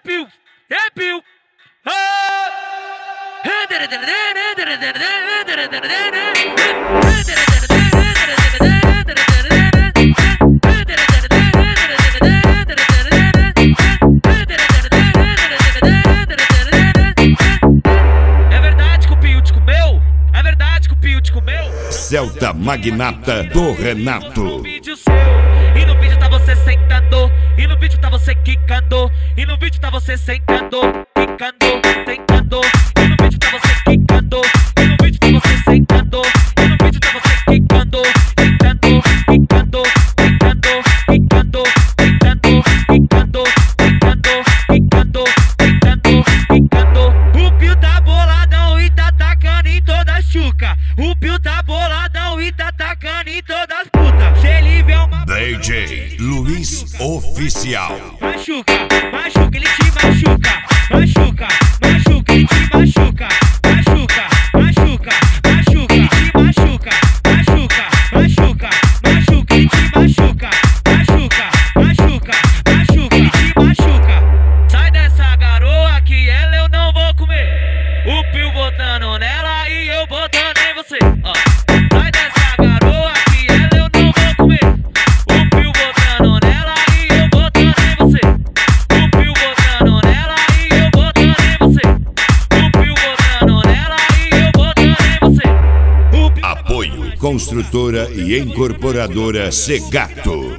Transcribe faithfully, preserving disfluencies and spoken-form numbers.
Pio, é Pio. É verdade que o Pio te comeu? É verdade que o Pio te comeu? Celta Magnata do Renato. E no vídeo tá você sentando, e no vídeo tá você quicando, e no vídeo tá você sentando, quicando, sentando, e no vídeo tá você quicando, e no vídeo tá você sentando, e no vídeo tá você quicando, quicando, quicando, quicando, quicando, quicando, quicando, quicando, quicando, quicando, quicando. O Pio tá boladão e tá tacando em toda a chuca. O Pio tá boladão e tá tacando em todas as putas. Se ele vê uma D J Luiz Oficial. machuca, machuca, ele te machuca, machuca, machuca, ele te machuca, machuca, machuca, machuca, ele te machuca, machuca, machuca, machuca, ele te machuca, machuca, machuca, machuca, ele te machuca. Sai dessa garoa que ela eu não vou comer. O Pio botando nela e eu botando em você. Ó. Sai dessa garoa que ela eu não vou comer. O Pio botando nela e eu botando em você. O Pio botando nela e eu botando em você. O Pio botando nela e eu botando em você. O Pio... Apoio Construtora e Incorporadora Segato.